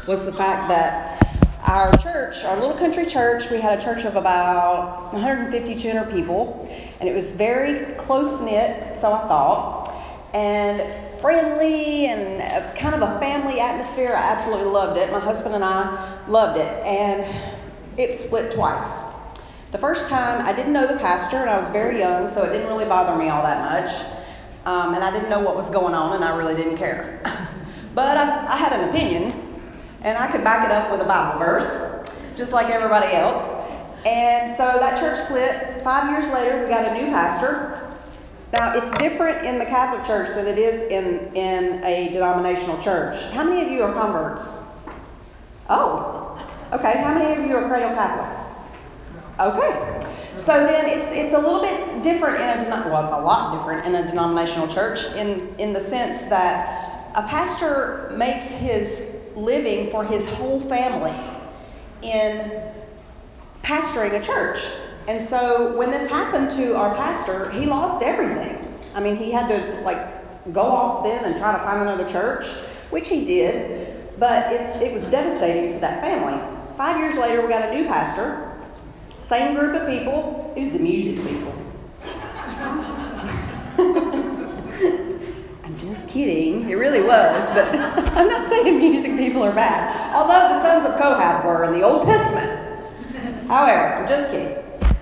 was the fact that our church, our little country church, we had a church of about 150, 200 people, and it was very close-knit, so I thought, and friendly and kind of a family atmosphere. I absolutely loved it. My husband and I loved it, and it split twice. The first time, I didn't know the pastor, and I was very young, so it didn't really bother me all that much, and I didn't know what was going on, and I really didn't care. But I had an opinion, and I could back it up with a Bible verse, just like everybody else. And so that church split. 5 years later, we got a new pastor. Now, it's different in the Catholic Church than it is in a denominational church. How many of you are converts? Oh, okay. How many of you are cradle Catholics? Okay. So then it's a little bit different it's a lot different in a denominational church in the sense that a pastor makes his living for his whole family in pastoring a church. And so when this happened to our pastor, he lost everything. I mean, he had to go off then and try to find another church, which he did, but it was devastating to that family. 5 years later, we got a new pastor, same group of people. It was the music people. I'm just kidding. It really was, but I'm not saying music people are bad. Although the sons of Kohath were in the Old Testament. However, I'm just kidding.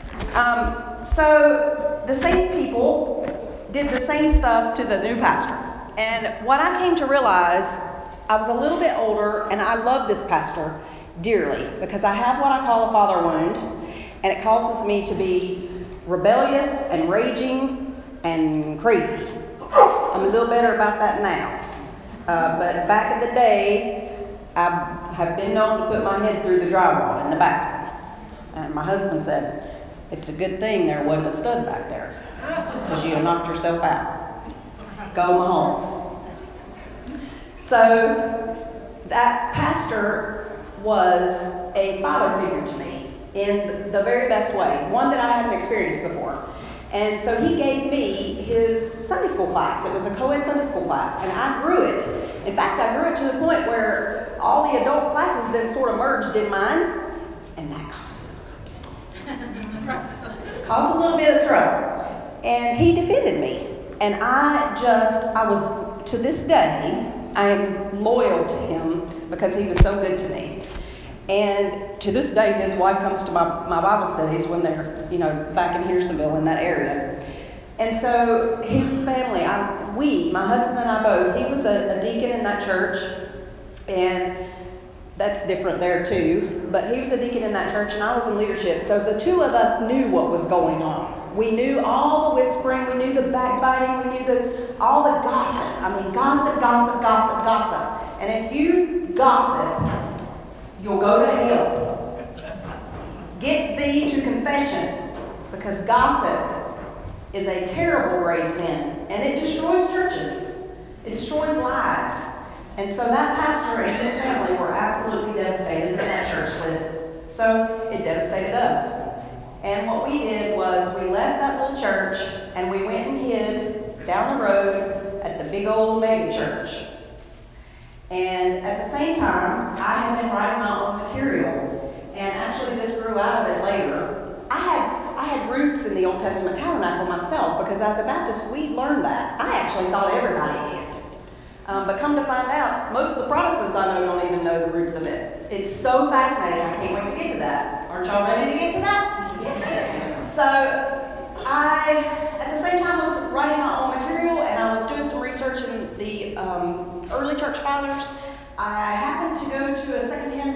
So the same people did the same stuff to the new pastor. And what I came to realize, I was a little bit older, and I love this pastor dearly because I have what I call a father wound, and it causes me to be rebellious and raging and crazy. I'm a little better about that now. But back in the day, I have been known to put my head through the drywall in the back. And my husband said, it's a good thing there wasn't a stud back there because you'd have knocked yourself out. Go Mahomes. So that pastor was a father figure to me in the very best way, one that I hadn't experienced before. And so he gave me his Sunday school class. It was a co-ed Sunday school class, and I grew it. In fact, I grew it to the point where all the adult classes then sort of merged in mine, and that caused a little bit of trouble. And he defended me, and I was, to this day, I am loyal to him because he was so good to me. And to this day, his wife comes to my Bible studies when they're, back in Hendersonville in that area. And so his family, my husband and I both, he was a deacon in that church, and that's different there too. But he was a deacon in that church, and I was in leadership. So the two of us knew what was going on. We knew all the whispering, we knew the backbiting, we knew all the gossip. I mean, gossip. And if you gossip, you'll go to hell. Get thee to confession, because gossip is a terrible grave sin, and it destroys churches. It destroys lives. And so that pastor and his family were absolutely devastated when that church split. So it devastated us. And what we did was we left that little church, and we went and hid down the road at the big old mega church. And at the same time, I had been writing my own material. And actually this grew out of it later. I had roots in the Old Testament tabernacle myself, because as a Baptist, we learned that. I actually thought everybody did. But come to find out, most of the Protestants I know don't even know the roots of it. It's so fascinating. I can't wait to get to that. Aren't y'all ready to get to that? Yeah. So I, at the same time, was writing my own material, and I was doing some research in the early church fathers. I happened to go to a secondhand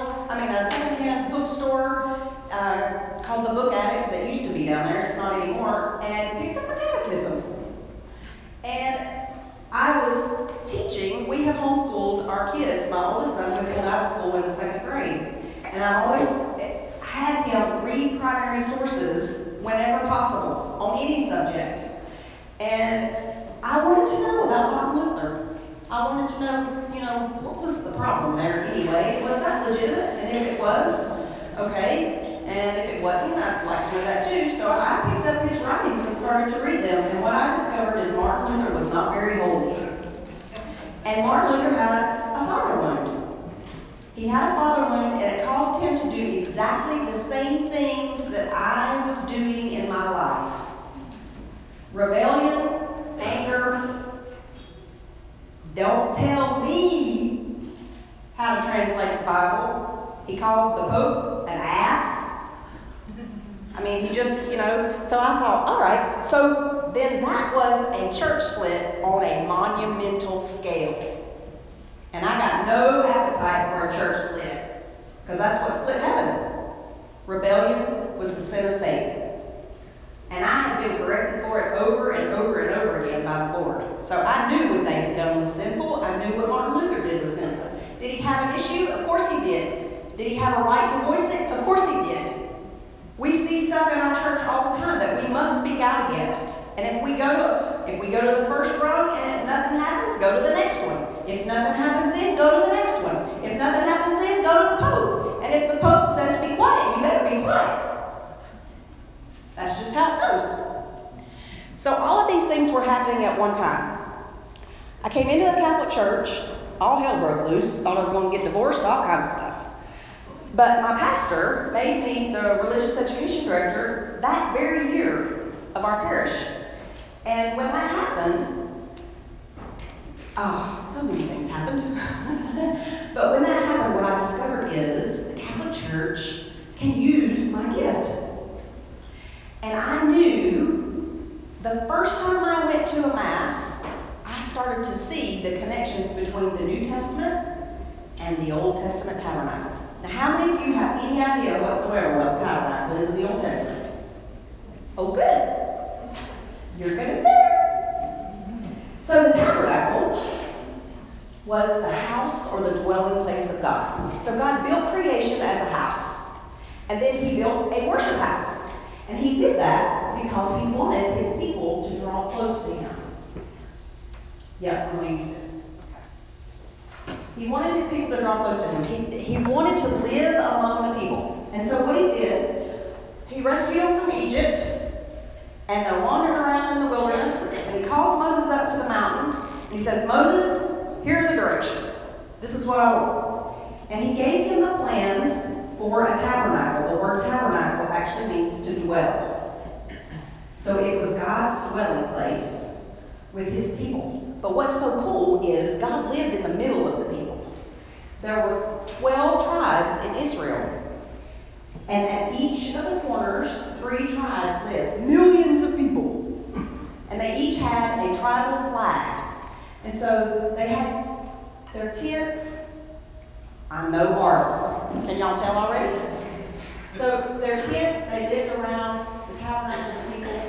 bookstore called the Book Attic that used to be down there. It's not anymore, and picked up a catechism. And I was teaching. We have homeschooled our kids. My oldest son went out of school in the 2nd grade, and I always had him read primary sources whenever possible on any subject. And I wanted to know about Martin Luther. I wanted to know, what was the problem there anyway? Was that legitimate? And if it was, okay. And if it wasn't, I'd like to know that too. So I picked up his writings and started to read them. And what I discovered is Martin Luther was not very holy. And Martin Luther had a father wound. had a father wound, and it caused him to do exactly the same things that I was doing in my life. Rebellion, anger. Don't tell me how to translate the Bible. He called the Pope an ass. I mean, he just, so I thought, all right. So then that was a church split on a monumental scale. And I got no appetite for a church split, because that's what split heaven. Rebellion was the sin of Satan. And I had been corrected for it over and over and over again by the Lord. So I knew what they had done was sinful. I knew what Martin Luther did was sinful. Did he have an issue? Of course he did. Did he have a right to voice it? Of course he did. We see stuff in our church all the time that we must speak out against. And if we go to the first rung and if nothing happens, go to the next one. If nothing happens then, go to the next one. If nothing happens then, go to the Pope. And if the Pope says be quiet, you better be quiet. That's just how it goes. So all of these things were happening at one time. I came into the Catholic Church, all hell broke loose, thought I was going to get divorced, all kinds of stuff. But my pastor made me the religious education director that very year of our parish. And when that happened, so many things happened. But when that happened, what I discovered is the Catholic Church can use my gift. And I knew the first time I went to a Mass, I started to see the connections between the New Testament and the Old Testament tabernacle. Now, how many of you have any idea whatsoever what the tabernacle is in the Old Testament? Oh, good. You're good at that. So the tabernacle was the house or the dwelling place of God. So God built creation as a house. And then he built a worship house. And he did that because he wanted his people to draw close to him. Yeah, I'm going to use this. Okay. He wanted his people to draw close to him. He wanted to live among the people. And so what he did, he rescued them from Egypt, and they're wandering around in the wilderness, and he calls Moses up to the mountain, and he says, Moses, here are the directions. This is what I want. And he gave him the plans for a tabernacle. The word tabernacle actually means to dwell. So it was God's dwelling place with his people. But what's so cool is God lived in the middle of the people. There were 12 tribes in Israel. And at each of the corners, 3 tribes lived. Millions of people. And they each had a tribal flag. And so they had their tents. I'm no artist. Can y'all tell already? So their tents, they lived around the tabernacle of the people.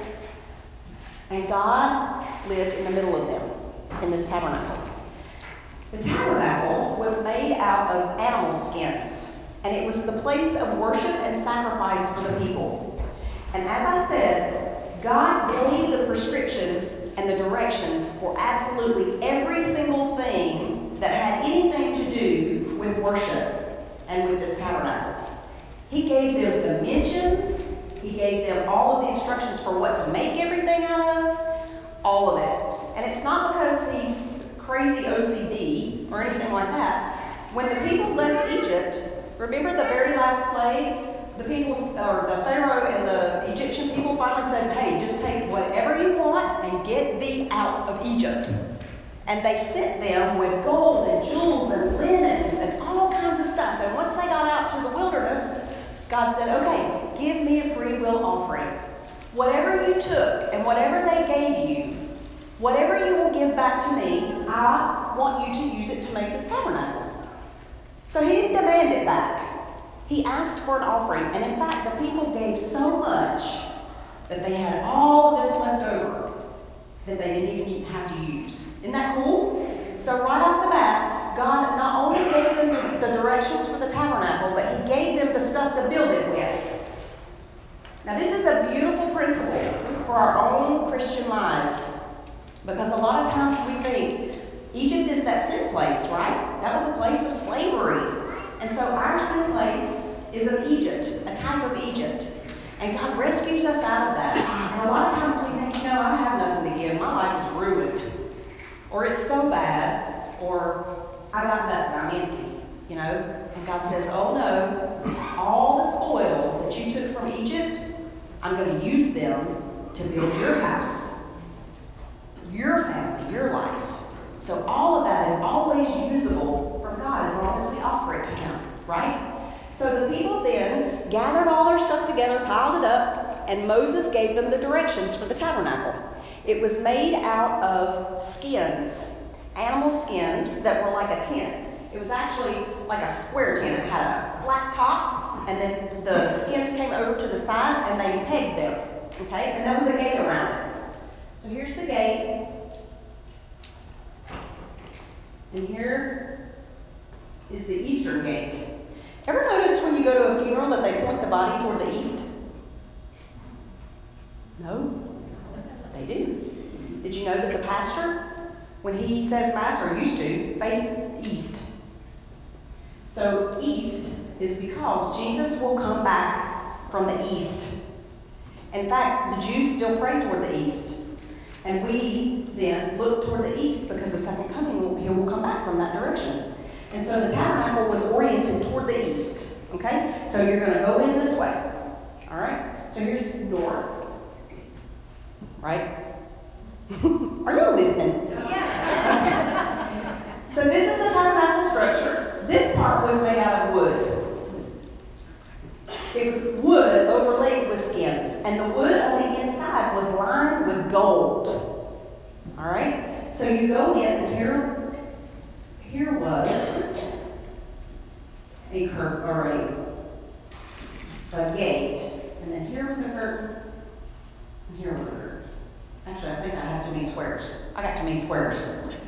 And God lived in the middle of them in this tabernacle. The tabernacle was made out of animal skins. And it was the place of worship and sacrifice for the people. And as I said, God gave the prescription and the directions for absolutely every single thing that had anything to do with worship and with this tabernacle. He gave them dimensions. He gave them all of the instructions for what to make everything out of. All of it. And it's not because he's crazy OCD or anything like that. When the people left Egypt, remember the very last plague? The Pharaoh and the Egyptian people finally said, hey, just take whatever you want and get thee out of Egypt. And they sent them with gold and jewels and linens and all kinds of stuff. And once they got out to the wilderness, God said, okay, give me a free will offering. Whatever you took and whatever they gave you, whatever you will give back to me, I want you to use it to make this tabernacle. So he didn't demand it back. He asked for an offering. And in fact, the people gave so much that they had all of this left over that they didn't even have to use. Isn't that cool? So right off the bat, God not only gave them the directions for the tabernacle, but he gave them the stuff to build it with. Now this is a beautiful principle for our own Christian lives. Because a lot of times we think Egypt is that sin place, right? That was a place of slavery. And so our sin place is of Egypt, a type of Egypt. And God rescues us out of that. And a lot of times we think, I have nothing to give. My life is ruined. Or it's so bad. Or I got nothing. I'm empty. you know? And God says, oh no, all the spoils that you took from Egypt, I'm going to use them to build your house, your family, your life. So all of that is always usable from God as long as we offer it to Him, right? So the people then gathered all their stuff together, piled it up, and Moses gave them the directions for the tabernacle. It was made out of skins, animal skins that were like a tent. It was actually like a square tent. It had a flat top, and then the skins came over to the side, and they pegged them, okay? And there was a gate around it. So here's the gate. And here is the eastern gate. Ever notice when you go to a funeral that they point the body toward the east? No? They do. Did you know that the pastor, when he says mass, or used to, faced east? So east is because Jesus will come back from the east. In fact, the Jews still pray toward the east. And we then look toward the east because the second coming, He will come back from that direction. And so the tabernacle was oriented toward the east. Okay? So you're going to go in this way. All right? So here's north. Right? Are you listening? Yes. So this is the tabernacle structure. This part was made out of wood. It was wood overlaid with skins. And the wood on the inside was lined with gold. All right? So you go in, and here was a curtain, or a gate, and then here was a curtain, and here was a curtain. Actually, I think I have too many squares. I got too many squares.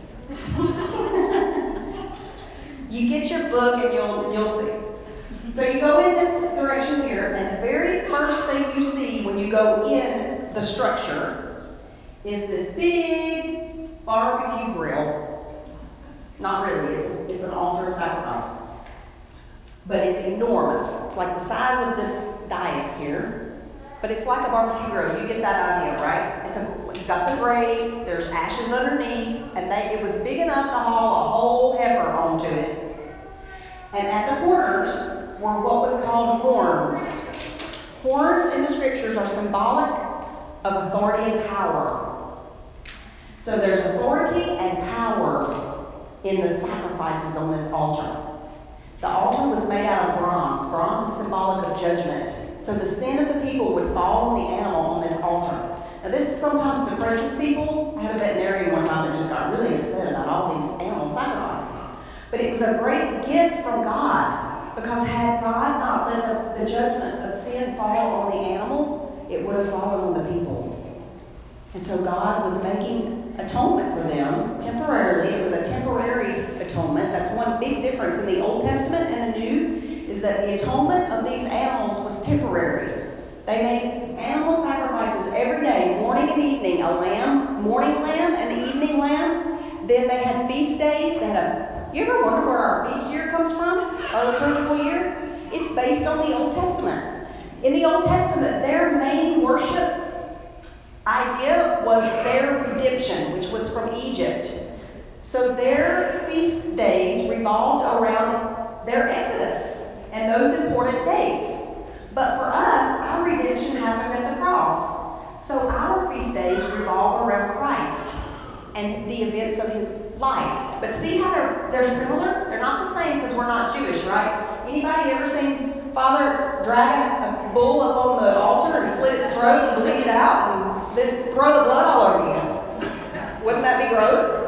You get your book and you'll see. So you go in this direction here, and the very first thing you see when you go in the structure is this big barbecue grill. Not really, it's an altar of sacrifice. But it's enormous. It's like the size of this dais here. But it's like a barbecue grill. You get that idea, right? You've got the grate, there's ashes underneath, and it was big enough to haul a whole heifer onto it. And at the corners were what was called horns. Horns in the scriptures are symbolic of authority and power. So there's authority and power in the sacrifices on this altar. The altar was made out of bronze. Bronze is symbolic of judgment. So the sin of the people would fall on the animal on this altar. Now this sometimes depresses people. I had a veterinarian one time that just got really upset about all these animal sacrifices. But it was a great gift from God, because had God not let the judgment of sin fall on the animal, it would have fallen on the people. And so God was making atonement for them temporarily. It was a temporary atonement. That's one big difference in the Old Testament and the New, is that the atonement of these animals was temporary. They made animal sacrifices every day, morning and evening, a lamb, morning lamb and evening lamb. Then they had feast days. You ever wonder where our feast year comes from? Our liturgical year? It's based on the Old Testament. In the Old Testament, their main worship idea was their redemption, which was from Egypt. So their feast days revolved around their exodus and those important dates. But for us, our redemption happened at the cross. So our feast days revolve around Christ and the events of His life. But see how they're similar? They're not the same because we're not Jewish, right? Anybody ever seen Father drag a bull up on the altar and slit its throat and bleed it out and then throw the blood all over you? Wouldn't that be gross?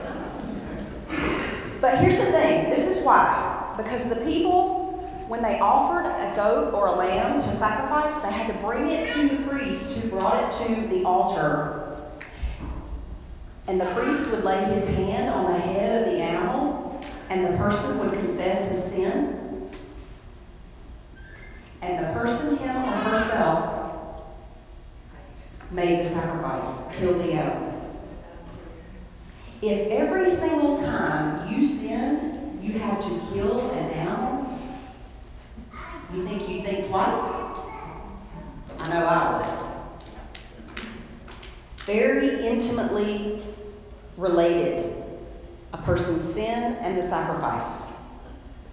But here's the thing. This is why. Because the people, when they offered a goat or a lamb to sacrifice, they had to bring it to the priest who brought it to the altar. And the priest would lay his hand on the head of the animal, and the person would confess his sin. And the person, him or herself, made the sacrifice, killed the animal. If every single time you sinned, you had to kill an animal, you think you'd think twice? I know I would. Very intimately related, a person's sin and the sacrifice.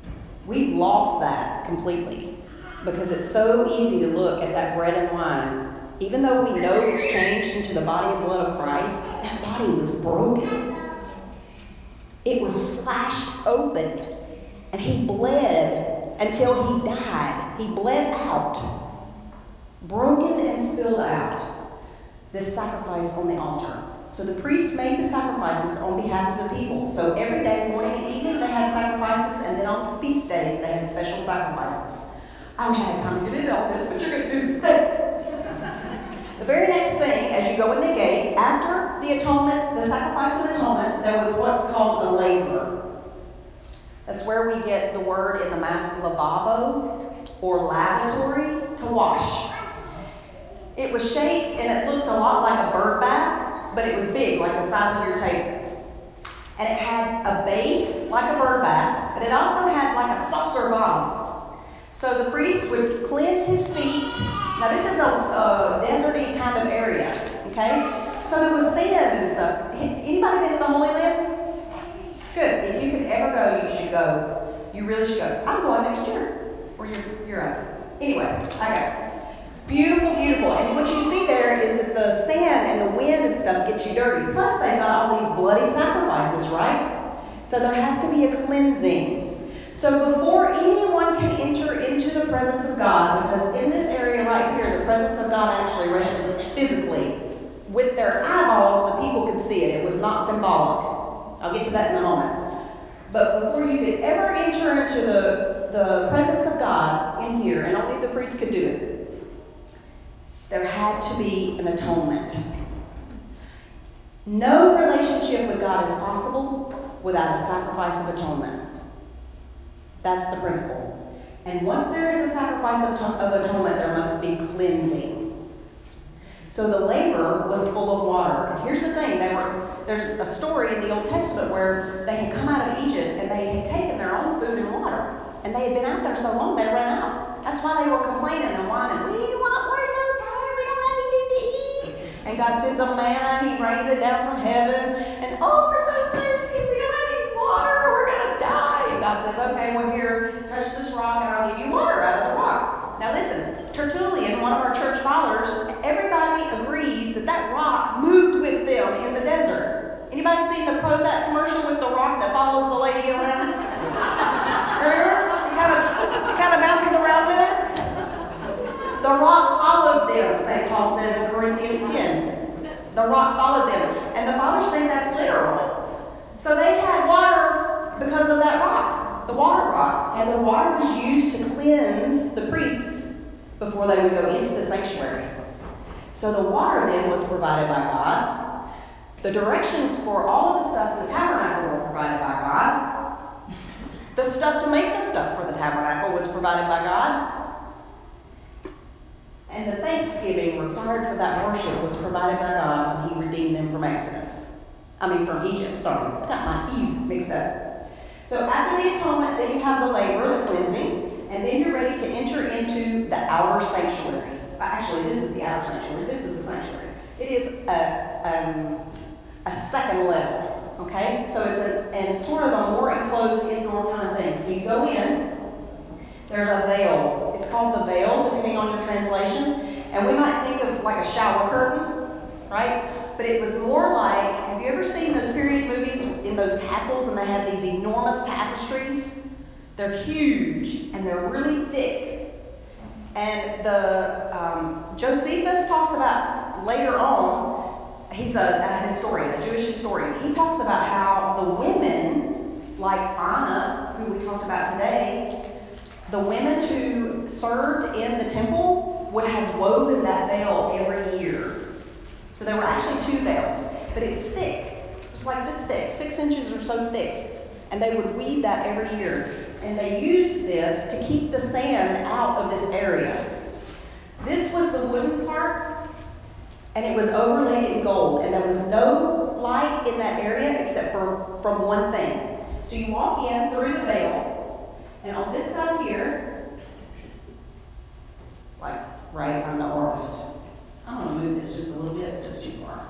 We've lost that completely because it's so easy to look at that bread and wine. Even though we know it's changed into the body and blood of Christ, that body was broken. It was slashed open, and he bled until he died. He bled out, broken and spilled out. This sacrifice on the altar. So the priest made the sacrifices on behalf of the people. So every day, morning and evening, they had sacrifices, and then on feast days, they had special sacrifices. I wish I had time to get into all this, but you're going to do this thing. The very next thing, as you go in the gate, after the atonement, the sacrifice of atonement, there was what's called a laver. That's where we get the word in the Mass lavabo, or lavatory, to wash. It was shaped and it looked a lot like a bird bath, but it was big, like the size of your table. And it had a base like a bird bath, but it also had like a saucer bottom. So the priest would cleanse his feet. Now this is a deserty kind of area, okay? So there was sand and stuff. Anybody been to the Holy Land? Good. If you could ever go, you should go. You really should go. I'm going next year. Or you're up. Anyway, I go. Beautiful, beautiful. And what you see there is that the sand and the wind and stuff gets you dirty. Plus, they've got all these bloody sacrifices, right? So there has to be a cleansing. So before anyone can enter into the presence of God, because in this area right here, the presence of God actually rested physically. With their eyeballs, the people could see it. It was not symbolic. I'll get to that in a moment. But before you could ever enter into the presence of God in here, and only the priest could do it, there had to be an atonement. No relationship with God is possible without a sacrifice of atonement. That's the principle. And once there is a sacrifice of atonement, there must be cleansing. So the laver was full of water. And here's the thing, there's a story in the Old Testament where they had come out of Egypt and they had taken their own food and water. And they had been out there so long they ran out. That's why they were complaining and whining. We're so tired, we don't have anything to eat. And God sends them manna, He rains it down from heaven. And we're so thirsty, we don't have any water, we're going to die. And God says, okay, well here, touch this rock and I'll give you water out of the rock. Now listen, Tertullian, one of our church fathers, everybody agrees that that rock moved with them in the desert. Anybody seen the Prozac commercial with the rock that follows the lady around? Remember? It kind of bounces around with it. The rock followed them, St. Paul says in Corinthians 10. The rock followed them. And the fathers think that's literal. So they had water because of that rock, the water rock. And the water was used to cleanse the priests before they would go into the sanctuary. So the water then was provided by God. The directions for all of the stuff in the tabernacle were provided by God. The stuff to make the stuff for the tabernacle was provided by God. And the thanksgiving required for that worship was provided by God when He redeemed them from from Egypt. Sorry, I got my E's mixed up. So after the atonement, then you have the laver, the cleansing, and then you're ready to enter into the outer sanctuary. Actually, this is the outer sanctuary. This is the sanctuary. It is a second level. Okay, so it's sort of a more enclosed indoor kind of thing. So you go in, there's a veil. It's called the veil, depending on your translation. And we might think of like a shower curtain, right? But it was more like, have you ever seen those period movies in those castles and they have these enormous tapestries? They're huge and they're really thick. And Josephus talks about later on, he's a historian, a Jewish historian. He talks about how the women, like Anna, who we talked about today, the women who served in the temple would have woven that veil every year. So there were actually two veils, but it was thick. It was like this thick, 6 inches or so thick. And they would weave that every year. And they used this to keep the sand out of this area. This was the wooden part, and it was overlaid in gold. And there was no light in that area except for from one thing. So you walk in through the veil, and on this side here, like right on the orist. I'm going to move this just a little bit, it's just too far.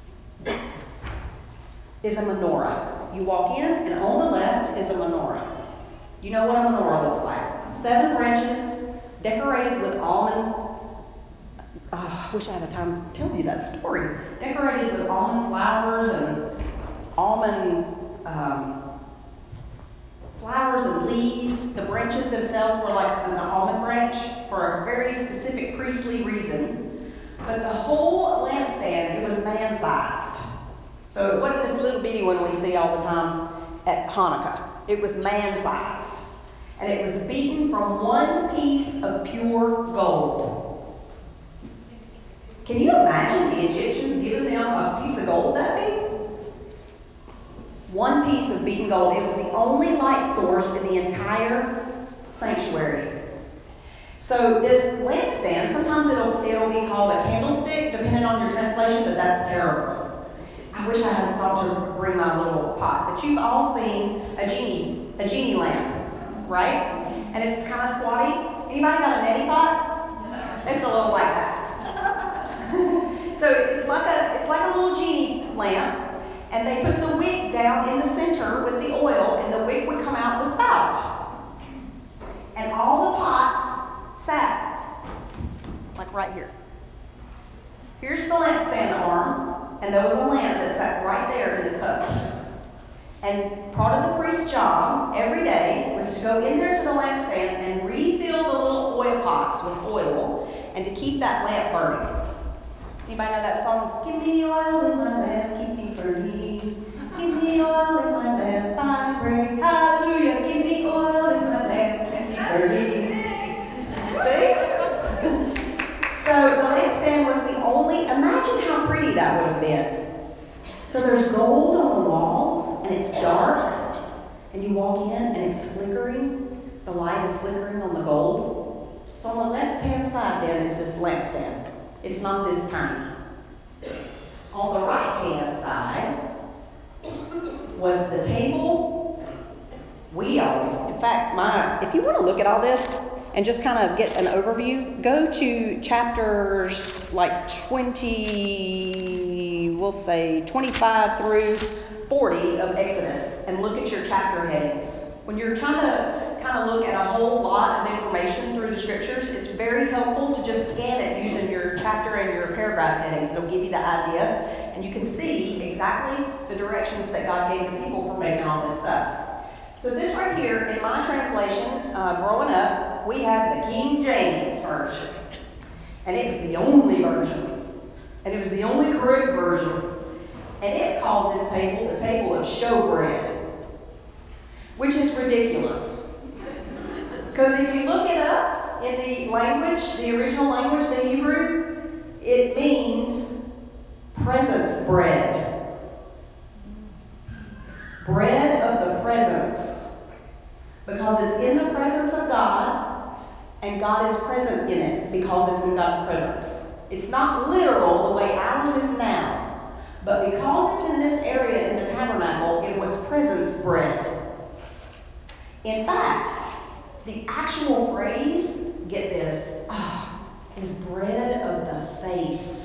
Is a menorah. You walk in, and on the left is a menorah. You know what a menorah looks like. 7 branches decorated with almond. I wish I had a time to tell you that story. Decorated with almond flowers and almond flowers and leaves. The branches themselves were like an almond branch for a very specific priestly reason. But the whole lampstand, it was man-sized. So it wasn't this little bitty one we see all the time at Hanukkah. It was man-sized. And it was beaten from one piece of pure gold. Can you imagine the Egyptians giving them a piece of gold that big? One piece of beaten gold. It was the only light source in the entire sanctuary. So this lampstand, sometimes it'll be called a candlestick, depending on your translation, but that's terrible. I wish I hadn't thought to bring my little pot, but you've all seen a genie lamp, right? And it's kind of squatty. Anybody got a neti pot? It's a little like that. So it's like a little genie lamp. And they put the wick down in the center with the oil, and the wick would come out the spout. And all the pots sat like right here. Here's the lampstand arm, and there was a lamp that sat right there in the cup. And part of the priest's job every day was to go in there to the lampstand and refill the little oil pots with oil, and to keep that lamp burning. Anybody know that song? Give me oil in my lamp, keep me burning. Give me oil in my lamp, I pray. Hallelujah. Give me oil in my lamp, keep me burning. See? So the lampstand was the only. Imagine how pretty that would have been. So there's gold on the walls, and it's dark, and you walk in, and it's flickering. The light is flickering on the gold. So on the left-hand side then is this lampstand. It's not this tiny. On the right-hand side was the table. In fact, if you want to look at all this and just kind of get an overview, go to chapters like 25 through 40 of Exodus and look at your chapter headings. When you're trying to kind of look at a whole lot of information through the scriptures, it's very helpful to just scan it using your chapter and your paragraph headings. It'll give you the idea, and you can see exactly the directions that God gave the people for making all this stuff. So this right here, in my translation, growing up, we had the King James version, and it was the only version, and it was the only correct version, and it called this table the table of showbread, which is ridiculous. Because if you look it up in the language, the original language, the Hebrew, it means presence bread. Bread of the presence. Because it's in the presence of God, and God is present in it because it's in God's presence. It's not literal the way ours is now, but because it's in this area in the tabernacle, it was presence bread. In fact, the actual phrase, get this, is bread of the face.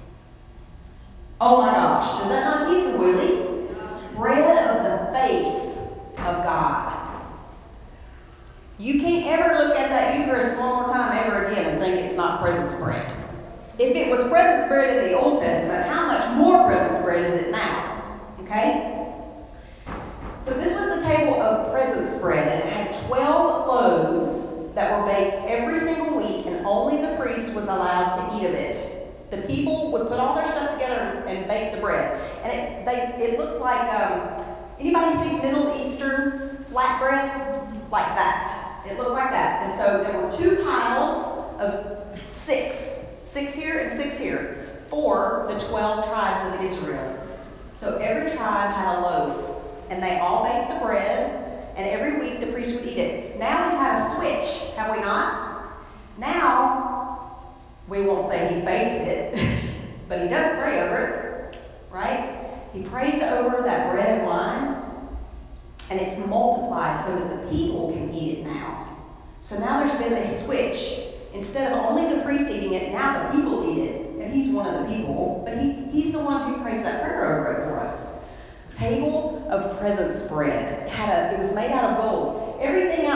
Oh my gosh, does that not give you willies? Bread of the face of God. You can't ever look at that Eucharist one more time ever again and think it's not presence bread. If it was presence bread in the Old Testament, how much more presence bread is it now? Okay? So this was the table of presence bread, and it had 12 loaves that were baked every single week, and only the priest was allowed to eat of it. The people would put all their stuff together and bake the bread. And it looked like, anybody see Middle Eastern flatbread? Like that. It looked like that. And so there were 2 piles of 6. 6 here and 6 here. For the 12 tribes of Israel. So every tribe had a loaf. And they all baked the bread, and every week the priest would eat it. Now we've had a switch, have we not? Now, we won't say he bakes it, but he does pray over it, right? He prays over that bread and wine, and it's multiplied so that the people can eat it now. So now there's been a switch. Instead of only the priest eating it, now the people eat it. And he's one of the people, but he's the one who prays that prayer over it for us. Table of presence bread. It was made out of gold. Everything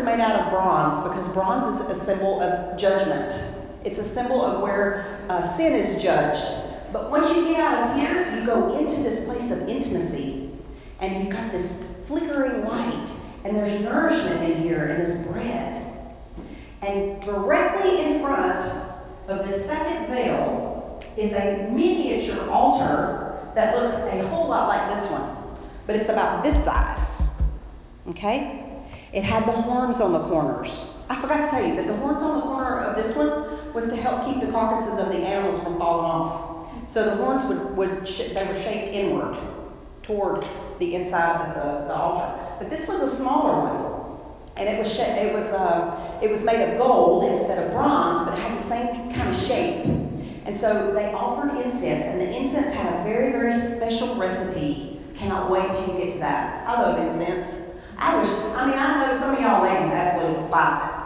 made out of bronze because bronze is a symbol of judgment. It's a symbol of where sin is judged. But once you get out of here, you go into this place of intimacy. And you've got this flickering light. And there's nourishment in here in this bread. And directly in front of the second veil is a miniature altar that looks a whole lot like this one. But it's about this size. Okay? It had the horns on the corners. I forgot to tell you that the horns on the corner of this one was to help keep the carcasses of the animals from falling off. So the horns they were shaped inward toward the inside of the altar. But this was a smaller one, and it was made of gold instead of bronze, but it had the same kind of shape. And so they offered incense, and the incense had a very, very special recipe. Cannot wait till you get to that. I love incense. I know some of y'all ladies absolutely despise it.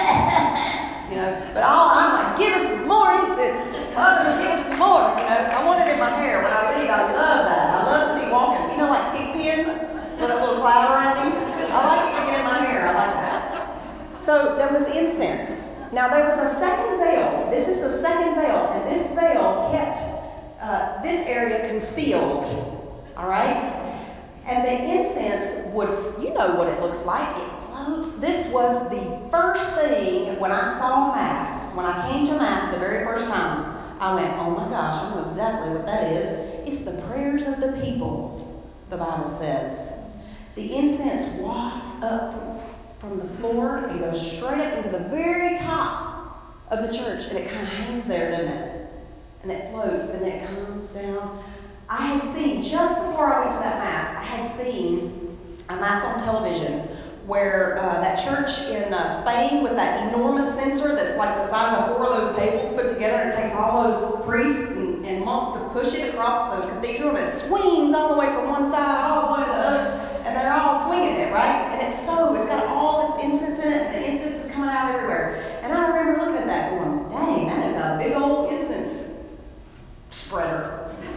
But I'm like, give us some more incense. Father, give us some more. I want it in my hair when I leave. I love that. I love to be walking, like Pigpen with a little cloud around him. I like it to get in my hair. I like that. So there was incense. Now there was a second veil. This is the second veil, and this veil kept this area concealed. All right? And the incense you know what it looks like. It floats. This was the first thing when I saw Mass, when I came to Mass the very first time, I went, oh my gosh, I know exactly what that is. It's the prayers of the people, the Bible says. The incense wafts up from the floor and goes straight up into the very top of the church, and it kind of hangs there, doesn't it? And it floats, and it comes down. I had seen, just before I went to that Mass, I had seen a Mass on television where that church in Spain with that enormous censer that's like the size of 4 of those tables put together, and it takes all those priests and monks to push it across the cathedral, and it swings all the way from one side all the way to the other, and they're all swinging it, right? And it's got all this incense in it, and the incense is coming out everywhere. And I remember looking at that going, dang, that is a big old incense spreader.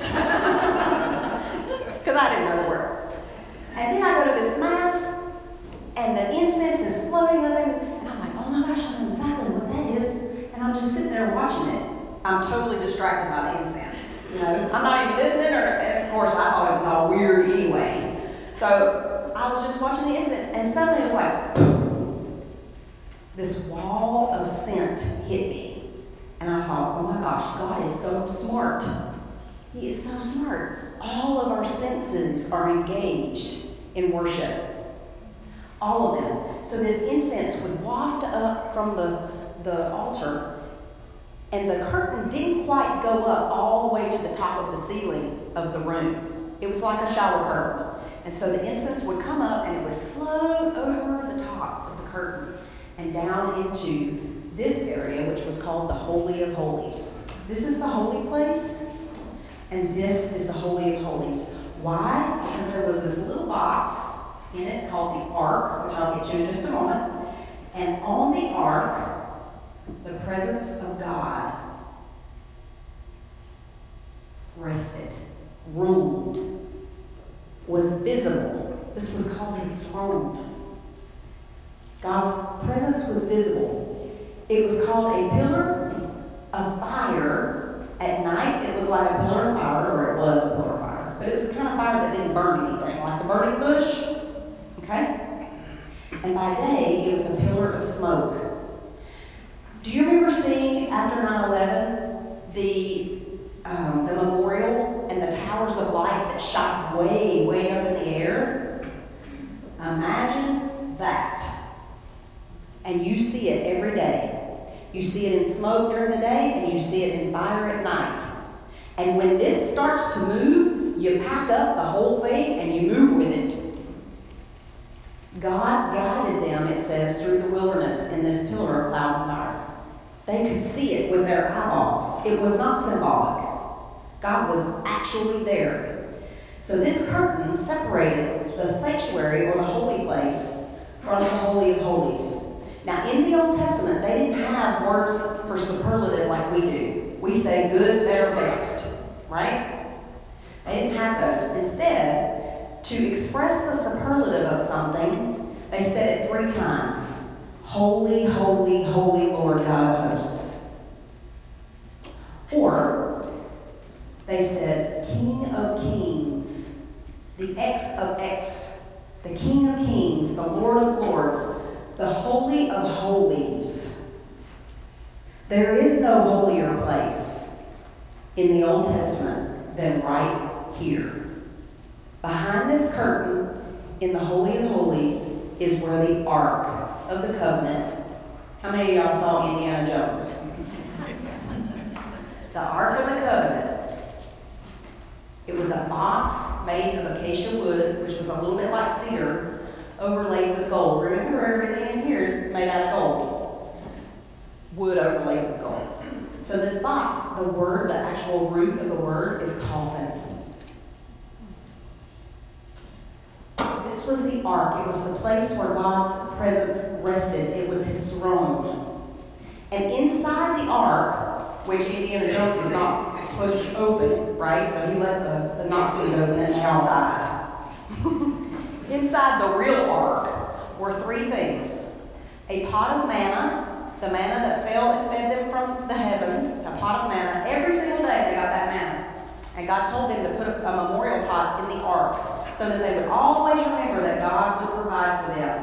Because I didn't know the word. And then I go to this Mass, and the incense is floating up, and I'm like, oh my gosh, I know exactly what that is. And I'm just sitting there watching it. I'm totally distracted by the incense. I'm not even listening, and of course I thought it was all weird anyway. So I was just watching the incense, and suddenly it was like, this wall of scent hit me. And I thought, oh my gosh, God is so smart. He is so smart. All of our senses are engaged in worship. All of them. So this incense would waft up from the altar, and the curtain didn't quite go up all the way to the top of the ceiling of the room. It was like a shower curtain. And so the incense would come up, and it would float over the top of the curtain and down into this area, which was called the Holy of Holies. This is the holy place, and this is the Holy of Holies. Why? Because there was this little box in it called the Ark, which I'll get to in just a moment. And on the Ark, the presence of God rested, ruled, was visible. This was called his throne. God's presence was visible. It was called a pillar of fire. At night, it looked like a pillar of fire, or it was a pillar of fire. But it was the kind of fire that didn't burn anything, like the burning bush. Okay? And by day, it was a pillar of smoke. Do you remember seeing, after 9/11, the memorial and the towers of light that shot way, way up in the air? Imagine that. And you see it every day. You see it in smoke during the day, and you see it in fire at night. And when this starts to move, you pack up the whole thing and you move with it. God guided them, it says, through the wilderness in this pillar of cloud and fire. They could see it with their eyeballs. It was not symbolic. God was actually there. So this curtain separated the sanctuary, or the holy place, from the Holy of Holies. Now, in the Old Testament, they didn't have words for superlative like we do. We say good, better, best, right? They didn't have those. Instead, to express the superlative of something, they said it 3 times. Holy, holy, holy Lord God of hosts. Or they said, King of kings, the X of X, the King of kings, the Lord of lords, the Holy of holies. There is no holier place in the Old Testament than right here. Behind this curtain, in the Holy of Holies, is where the Ark of the Covenant. How many of y'all saw Indiana Jones? The Ark of the Covenant. It was a box made of acacia wood, which was a little bit like cedar, overlaid with gold. Remember, everything in here is made out of gold. Wood overlaid with gold. So this box, the actual root of the word is coffin. This was the ark. It was the place where God's presence rested. It was his throne. And inside the ark, which Indiana Jones was not supposed to open, right? So he let the Nazis open and they all died. Inside the real ark were three things. A pot of manna, the manna that fell and fed them from the heavens, a pot of manna. Every single day they got that manna. And God told them to put a memorial pot in the ark so that they would always remember that God would provide for them.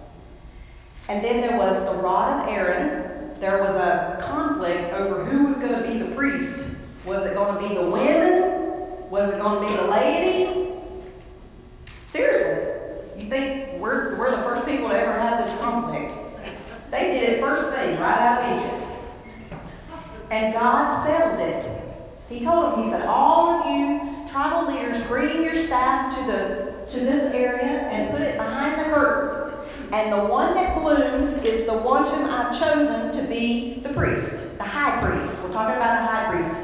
And then there was the rod of Aaron. There was a conflict over who was going to be the priest. Was it going to be the women? Was it going to be the laity? Seriously, you think we're the first people to ever have this conflict? They did it first thing, right out of Egypt. And God settled it. He told them, he said, all of you tribal leaders, bring your staff to this area and put it behind the curtain. And the one that blooms is the one whom I've chosen to be the priest, the high priest. We're talking about the high priest.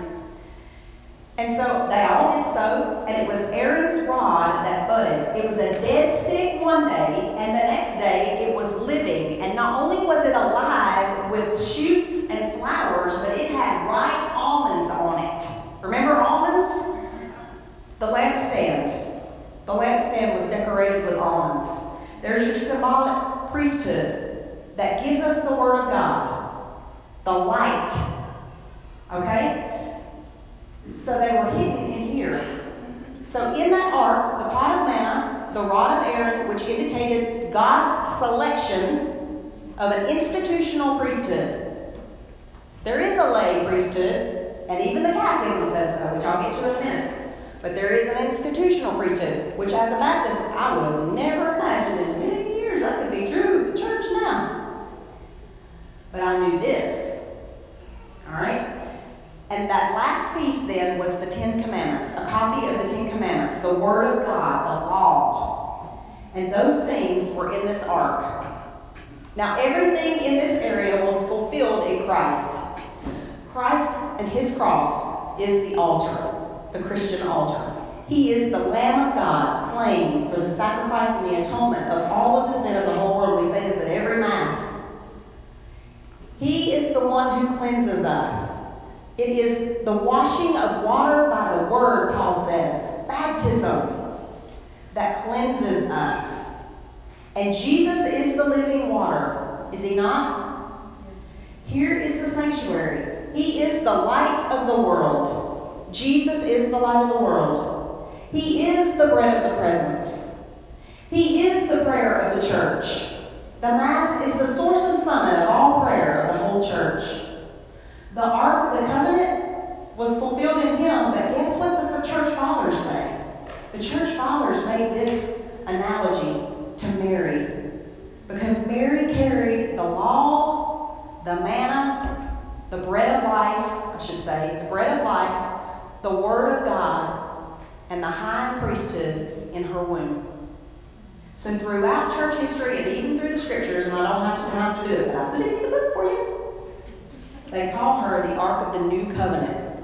And so they all did so, and it was Aaron's rod that budded. It was a dead stick one day, and the next day it was living. And not only was it alive with shoots and flowers, but it had ripe almonds on it. Remember almonds? The lampstand. The lampstand was decorated with almonds. There's your symbolic priesthood that gives us the Word of God. The light. Okay? So they were hidden in here. So in that ark, the pot of manna, the rod of Aaron, which indicated God's selection of an institutional priesthood. There is a lay priesthood, and even the Catechism says so, which I'll get to in a minute. But there is an institutional priesthood, which as a Baptist, I would have never imagined in a million years that could be true of the church now. But I knew this. All right? And that last piece then was the Ten Commandments, a copy of the Ten Commandments, the Word of God, the law. And those things were in this ark. Now everything in this area was fulfilled in Christ. Christ and his cross is the altar, the Christian altar. He is the Lamb of God slain for the sacrifice and the atonement of all of the sin of the whole world. We say this at every Mass. He is the one who cleanses us. It is the washing of water by the Word, Paul says. Baptism that cleanses us. And Jesus is the living water. Is he not? Here is the sanctuary. He is the light of the world. Jesus is the light of the world. He is the bread of the presence. He is the prayer of the church. The Mass is the source and summit of all prayer of the whole church. The Ark of the Covenant was fulfilled in him, but guess what the church fathers say? The church fathers made this analogy to Mary. Because Mary carried the law, the manna, the bread of life, I should say, the bread of life, the Word of God, and the high priesthood in her womb. So throughout church history and even through the scriptures, and I don't have time to do it, but I'll put it in the book for you. They call her the Ark of the New Covenant.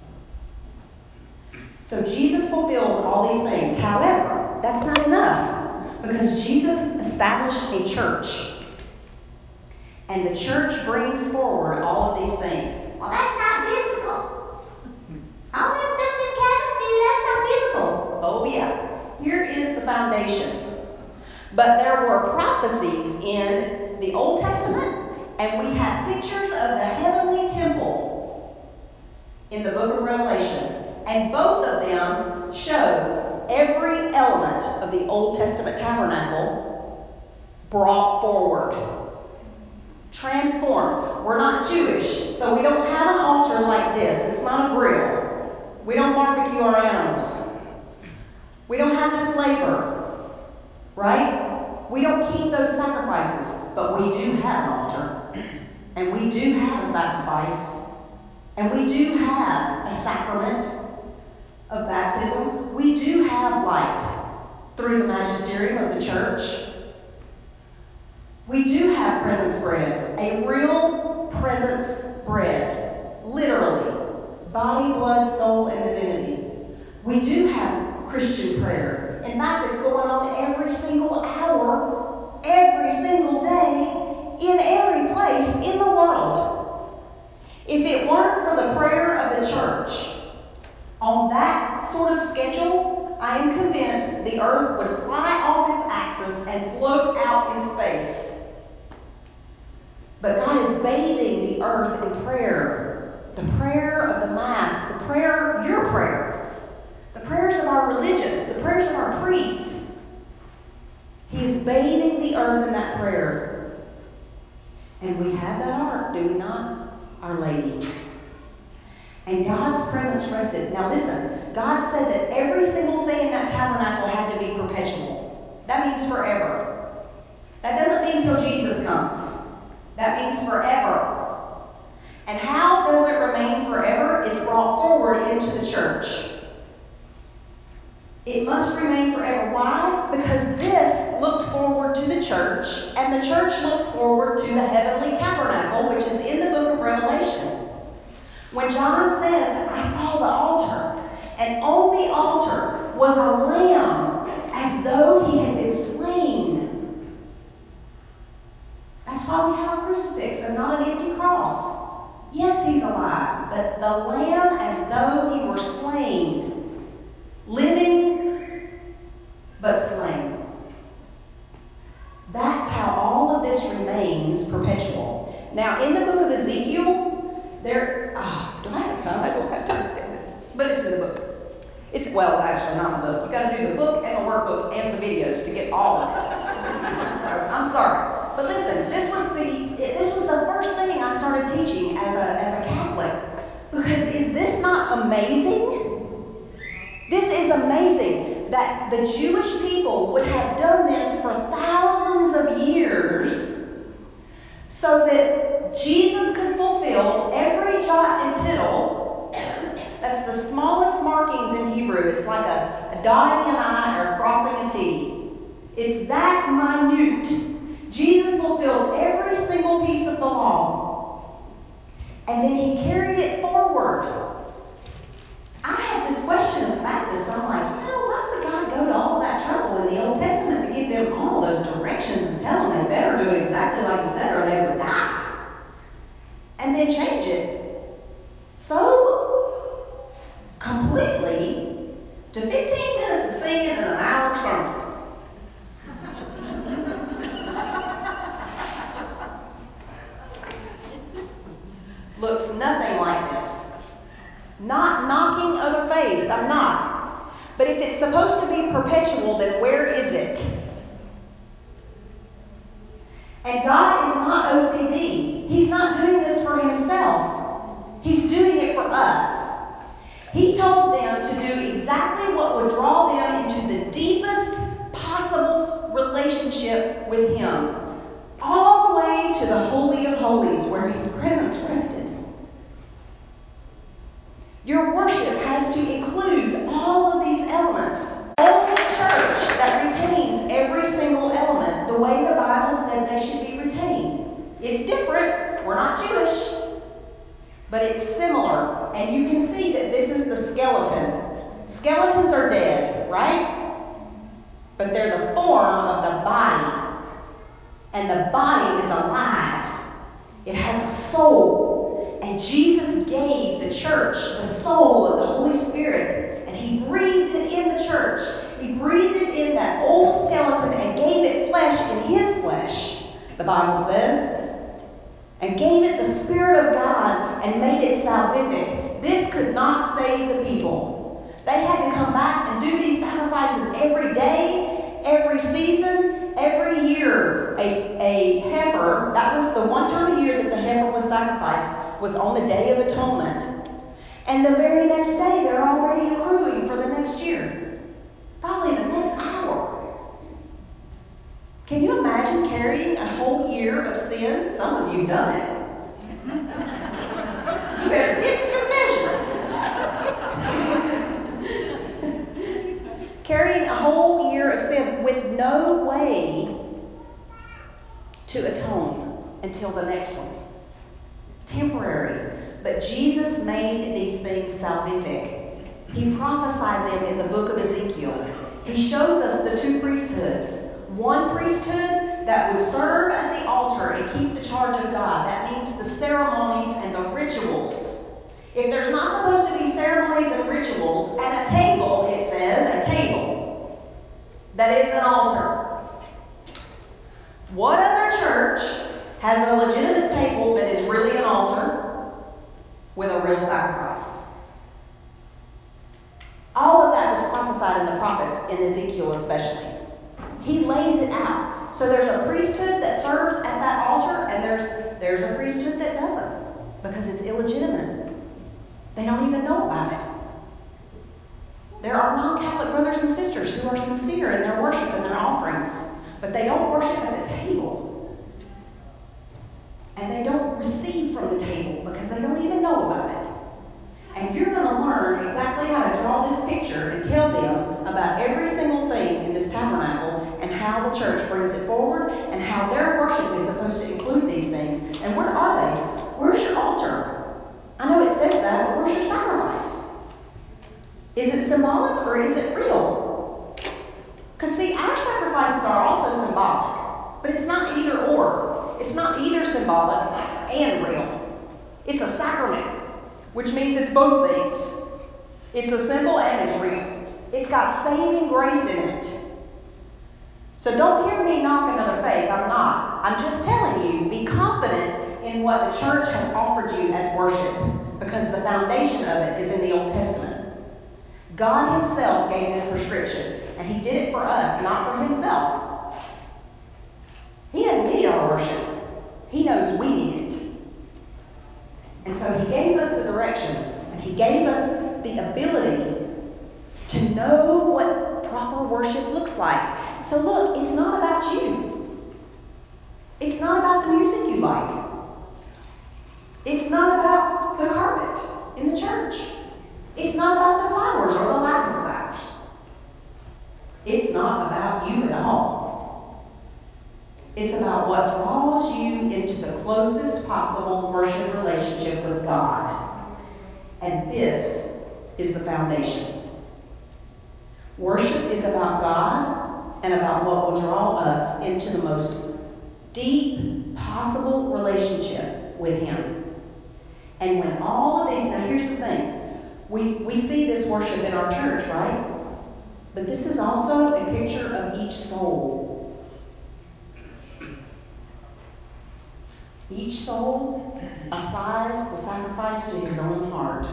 So Jesus fulfills all these things. However, that's not enough, because Jesus established a church. And the church brings forward all of these things. Well, that's not biblical. All that stuff that Catholics do, that's not biblical. Oh yeah. Here is the foundation. But there were prophecies in the Old Testament, and we have pictures of the heavenly temple in the book of Revelation. And both of them show every element of the Old Testament tabernacle brought forward, transformed. We're not Jewish, so we don't have an altar like this. It's not a grill. We don't barbecue our animals. We don't have this labor, right? We don't keep those sacrifices, but we do have an altar, and we do have a sacrifice, and we do have a sacrament of baptism. We do have light through the magisterium of the church. We do have presence bread, a real presence bread, literally, body, blood, soul, and divinity. We do have Christian prayer. In fact, it's going on every single hour, every single day, in every place in the world. If it weren't for the prayer of the church, on that sort of schedule, I am convinced the earth would fly off its axis and float out in space. But God is bathing the earth in prayer. The prayer of the Mass, the prayer, your prayer, the prayers of our religious, the prayers of our priests. He is bathing the earth in that prayer. And we have that ark, do we not? Our Lady. And God's presence rested. Now listen, God said that every single thing in that tabernacle had to be perpetual. That means forever. That doesn't mean till Jesus comes. That means forever. And how does it remain forever? It's brought forward into the church. It must remain forever. Why? Because this looked forward to the church, and the church looks forward to the heavenly tabernacle, which is in the book of Revelation. When John says, I saw the altar, and on the altar was a lamb as though he had been slain. That's why we have a crucifix and not an empty cross. Yes, he's alive, but the lamb as though he were slain, living but slain. That's how all of this remains perpetual. Now, in the book of Ezekiel, do I have time? I don't have time to do this. But it's in the book. Actually not the book. You got to do the book and the workbook and the videos to get all of this. So, I'm sorry. But listen, this was the first thing I started teaching as a Catholic. Because is this not amazing? This is amazing that the Jewish people would have done this for thousands of years so that Jesus could fulfill every jot and tittle. That's the smallest markings in Hebrew. It's like a dotting an I or crossing a T. It's that minute. Jesus fulfilled every single piece of the law. And then he carried it forward. I have this question as a Baptist. I'm like, why would God go to all that trouble in the Old Testament to give them all those directions and tell them they better do it exactly like he said or they would die? And then change it so completely to 15 minutes of singing and an hour sermon. Looks nothing like this. Not knocking other faiths. I'm not. But if it's supposed to be perpetual, then where is it? And God is not OCD. He's not doing this for himself. He's doing it for us. He told them to do exactly what would draw them into the deepest possible relationship with him. All the way to the Holy of Holies, where his presence rested. Your worship has to include all of these elements. Only a church that retains every single element the way the Bible said they should be retained. It's different. We're not Jewish. But it's similar. And you can see that this is the skeleton. Skeletons are dead, right? But they're the form of the body. And the body is alive. It has a soul. And Jesus gave the church the soul of the Holy Spirit. And he breathed it in the church. He breathed it in that old skeleton and gave it in his flesh, the Bible says, and gave it the Spirit of God and made it salvific. This could not save the people. They had to come back and do these sacrifices every day, every season, every year. A heifer, that was the one time a year that the heifer was sacrificed, was on the Day of Atonement. And the very next day, they're already accruing for the next year. Probably the next hour. Can you imagine carrying a whole year of sin? Some of you have done it. You better get to confession. Carrying a whole year of sin with no way to atone until the next one. Temporary. But Jesus made these things salvific. He prophesied them in the book of Ezekiel. He shows us the two priesthoods. One priesthood that would serve at the altar and keep the charge of God. That means the ceremonies and the rituals. If there's not supposed to be ceremonies and rituals, at a table, it says, a table that is an altar. What other church has a legitimate table that is really an altar with a real sacrifice? All of that was prophesied in the prophets, in Ezekiel especially. He lays it out. So there's a priesthood that serves at that altar, and there's a priesthood that doesn't, because it's illegitimate. They don't even know about it. There are non-Catholic brothers and sisters who are sincere in their worship and their offerings, but they don't worship at the table. And they don't receive from the table because they don't even know about it. And you're going to learn exactly how to draw this picture and tell them about every single thing in this tabernacle and how the church brings it forward and how their worship is supposed to include these things. And where are they? Where's your altar? I know it says that, but where's your sacrifice? Is it symbolic or is it real? Because see, our sacrifices are also symbolic, but it's not either or. It's not either symbolic and real. It's a sacrament, which means it's both things. It's a symbol and it's real. It's got saving grace in it. So don't hear me knock another faith. I'm not. I'm just telling you, be confident in what the church has offered you as worship, because the foundation of it is in the Old Testament. God himself gave this prescription, and he did it for us, not for himself. He doesn't need our worship. He knows we need it. And so he gave us the directions, and he gave us the ability to know what proper worship looks like. So look, it's not about you. It's not about the music you like. It's not about the carpet in the church. It's not about the flowers or the lack of flowers. It's not about you at all. It's about what draws you into the closest possible worship relationship with God. And this is the foundation. Worship is about God and about what will draw us into the most deep possible relationship with him. And when all of these, now here's the thing, we see this worship in our church, right? But this is also a picture of each soul. Each soul applies the sacrifice to his own heart.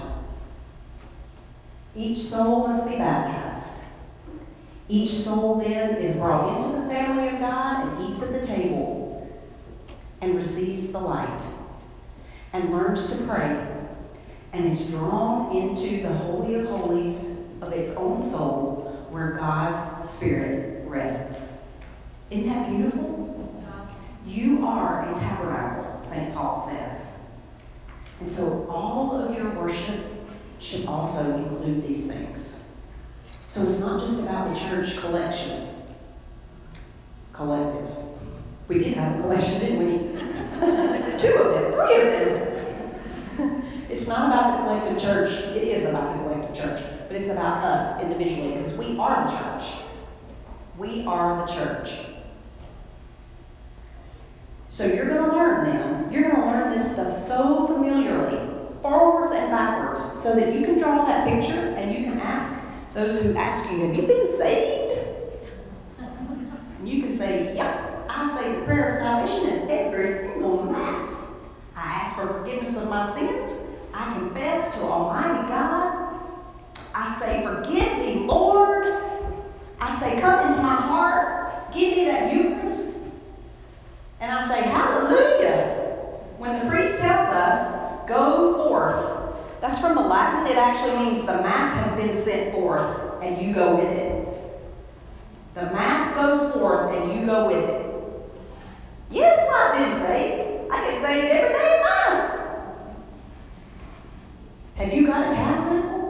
Each soul must be baptized. Each soul then is brought into the family of God and eats at the table and receives the light and learns to pray and is drawn into the Holy of Holies of its own soul where God's Spirit rests. Isn't that beautiful? You are a tabernacle, St. Paul says. And so all of your worship should also include these things. So it's not just about the church collective. We did have a collection, didn't we? 2 of them, 3 of them. It's not about the collective church. It is about the collective church. But it's about us individually, because we are the church. We are the church. So you're going to learn them. You're going to learn this stuff so familiarly, forwards and backwards, so that you can draw that picture and you can ask those who ask you, have you been saved? And you can say, yep, I it actually means the mass has been sent forth and you go with it. The mass goes forth and you go with it. Yes, I've been saved. I get saved every day at mass. Have you got a tabernacle?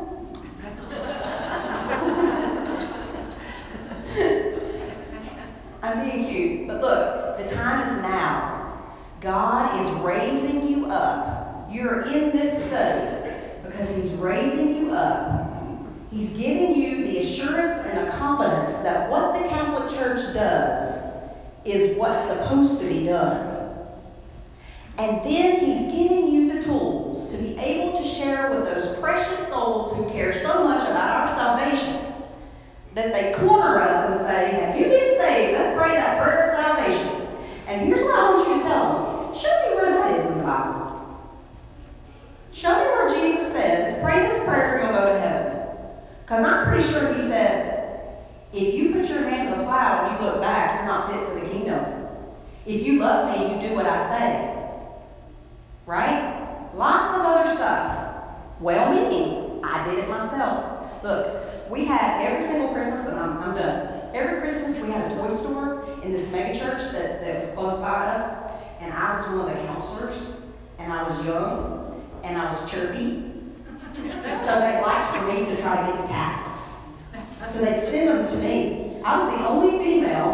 I'm being cute, but look, the time is now. God is raising you up. You're in this study because He's raising you up. He's giving you the assurance and the confidence that what the Catholic Church does is what's supposed to be done. And then He's giving you the tools to be able to share with those precious souls who care so much about our salvation that they corner us and say, have you been saved? Let's pray that prayer of salvation. And here's what I want you to tell them. Show me where that is in the Bible. Show me where Jesus says, pray this prayer and you'll go to heaven. Because I'm pretty sure He said, if you put your hand to the plow and you look back, you're not fit for the kingdom. If you love me, you do what I say. Right? Lots of other stuff. Well-meaning. I did it myself. Look, we had every single Christmas, and I'm done. Every Christmas we had a toy store in this mega church that was close by us, and I was one of the counselors, and I was young, and I was chirpy. And so they liked for me to try to get the Catholics. So they'd send them to me. I was the only female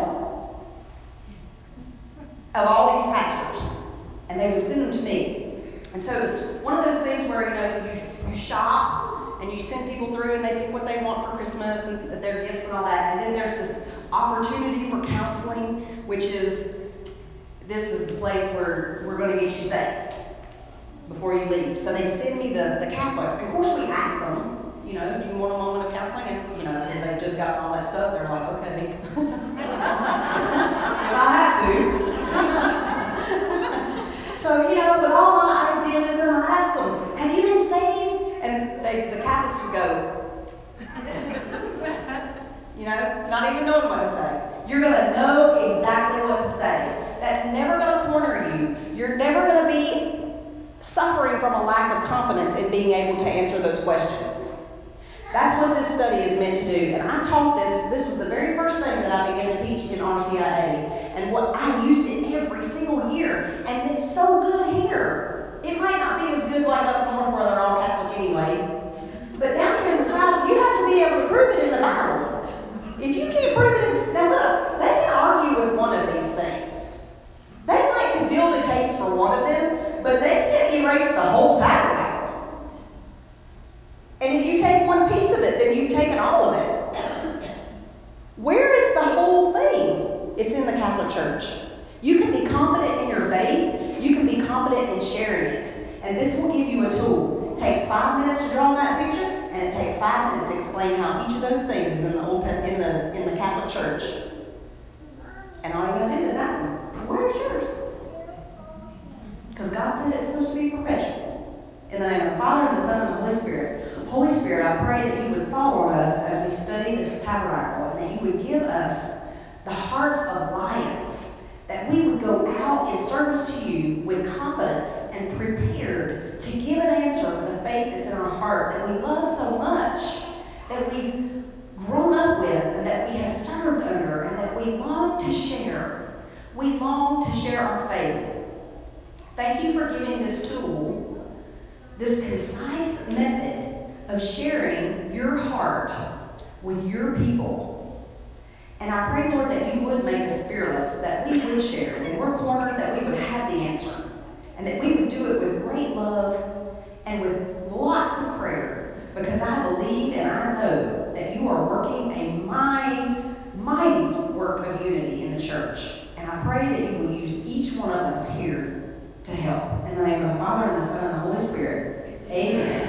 of all these pastors, and they would send them to me. And so it was one of those things where, you shop and you send people through and they pick what they want for Christmas and their gifts and all that. And then there's this opportunity for counseling, which is, this is the place where we're going to get you saved before you leave. So they send me the Catholics. And of course we ask them, do you want a moment of counseling? And, because they've just gotten all that stuff, they're like, okay. If I have to. So, with all my idealism, I ask them, have you been saved? And the Catholics would go, not even knowing what to say. You're going to know exactly what to say. That's never going to corner you. You're never going to be suffering from a lack of confidence in being able to answer those questions. That's what this study is meant to do. And I taught this was the very first thing that I began to teach in RCIA. And what I use it every single year. And it's so good here. It might not be as good like up north where they're all Catholic anyway. But down here in the South, you have to be able to prove it in the Bible. If you can't prove it now look, they can argue with one of these things. They might can build a case for one of them, but they can't erase the whole tabernacle. And if you take one piece of it, then you've taken all of it. Where is the whole thing? It's in the Catholic Church. You can be confident in your faith. You can be confident in sharing it. And this will give you a tool. It takes 5 minutes to draw that picture, and it takes 5 minutes to explain how each of those things is in the Catholic Church. And all you gotta do is ask them, where's yours? Because God said it's supposed to be perpetual. In the name of the Father, and the Son, and the Holy Spirit. Holy Spirit, I pray that you would fall on us as we study this tabernacle, and that you would give us the hearts of lions, that we would go out in service to you with confidence and prepared to give an answer for the faith that's in our heart, that we love so much, that we've grown up with, and that we have served under, and that we long to share. We long to share our faith. Thank you for giving this tool, this concise method of sharing your heart with your people. And I pray, Lord, that you would make us fearless, that we would share. When we're cornered, that we would have the answer. And that we would do it with great love and with lots of prayer. Because I believe and I know that you are working a mighty work of unity in the church. And I pray that you will use each one of us here to help. In the name of the Father, and the Son, and the Holy Spirit. Amen.